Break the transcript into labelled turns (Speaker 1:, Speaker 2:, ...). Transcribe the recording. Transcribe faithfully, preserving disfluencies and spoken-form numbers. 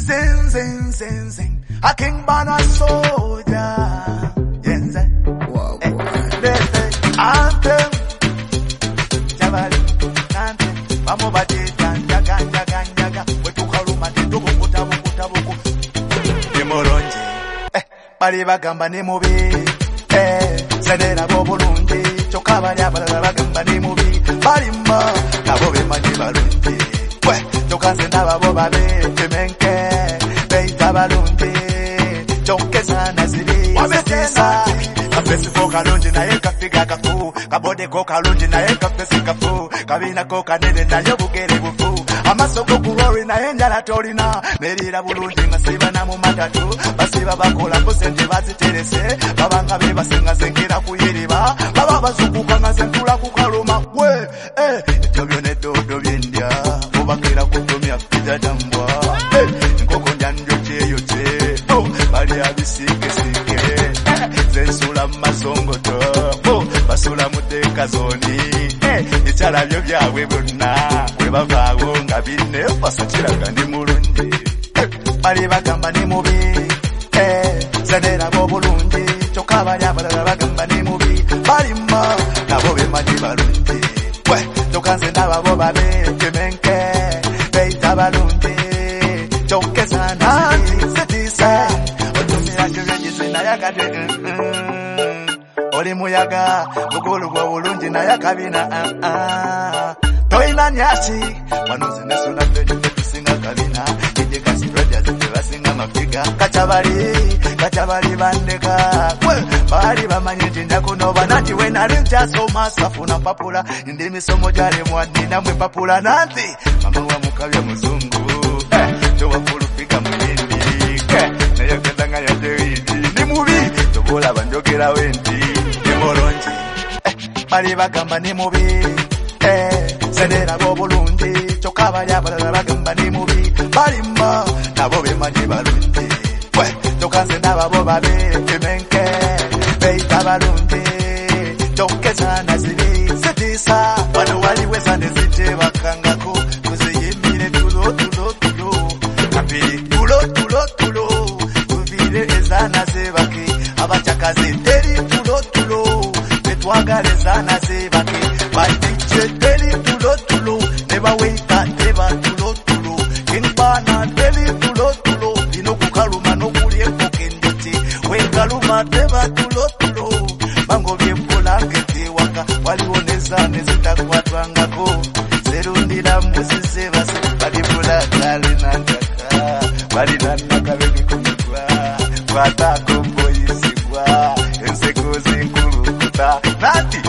Speaker 1: Zing, zing, zing, zing. A king born a soldier. Yes,
Speaker 2: Wow,
Speaker 1: eh.
Speaker 2: wow.
Speaker 1: Listen, anthem. Jabali, anthem. Vamos batir, ganja, ganja, ganja, ganja. Wetuka ruma, tetuku, kutabu, kutabu, kutabu. Nimuronji. Eh, bali bagamba ni mubi. Eh, senera bobulungi. Choka bali abalala bagamba ni mubi. Bali mma, nabo bemanyi balungi. We, choka nze nababo babe, temenke. Beita balungi. Choke sana ziri. Wabetesa. Kapesi ko kalungi naye kafiga kafu. Kabode ko kalungi naye kapesi kafu. Kabina ko kanene naye bugere bufu. Amasoko kurori naye njala tolina. Nerira bulungi ngasiba na mu matatu. Basiba bakola ko sente baziterese. Babanga be basinga zengera kuyiriba. Baba bazukuka nga zentula ku kaluma. We, eh, etobyo ne dodo byendya. Obakera kutumya fitadambwa. Eh, nkoko njanjo cheyo che. Oh, bali abisike sike. Zensula masongoto. Oh, basula muteka zoni. Eh, ichala byo byawe bonna. We bavaawo nga binne basakiraga ni mulungi. Eh, bali bagamba ni mubi. Eh, senera bobulungi. Choka bali abalala bagamba ni mubi. Bali mma nabo bemanyi balungi. We, choka nze nababo babe temenke. Beita balungi. Choke sana zitisa. Otumira kyenyezi nayagade. Oli muyaga bugulu gwa bulungi naye kabina ah ah toina nyasi manuzi nesona peje tusinga kabina ije kasi project basinga mafiga kachabali kachabali bandeka we bali bamanye tinda kuno banati we nali jaso masafuna papula ndi misomo jale mwadi na mwe papula nanti mama wa mukabya muzungu eh towa fulufika muyindi eh naye kedanga ya deidi ni mubi tobola banjogera wendi Moronji, eh, bali bagamba ni mubi, eh, senera bobulungi, choka bali abalala bagamba ni mubi, bali mma, nabo bemanyi balungi, we, choka nze nababo babe, temenke, beita balungi, choke sana ziri, zitisa, wano waliwe zane zite bakangako, kuziyimire tulo tulo tulo, kapiri tulo tulo tulo, tuvire ezana zebake, abachakazi teri tulo tulo, twagale sana sebake batiche teli tulo tulo neba weita neba tulo tulo kinbana teli tulo tulo ino kukaluma no kulie kokendete we kaluma neba tulo tulo mango byempola ngete waka waliwoneza nezitakwatwangako serundira musise base balibula kale nandaka bali nandaka bebikumikwa kwata komboyisigwa enseko zinkuru Nati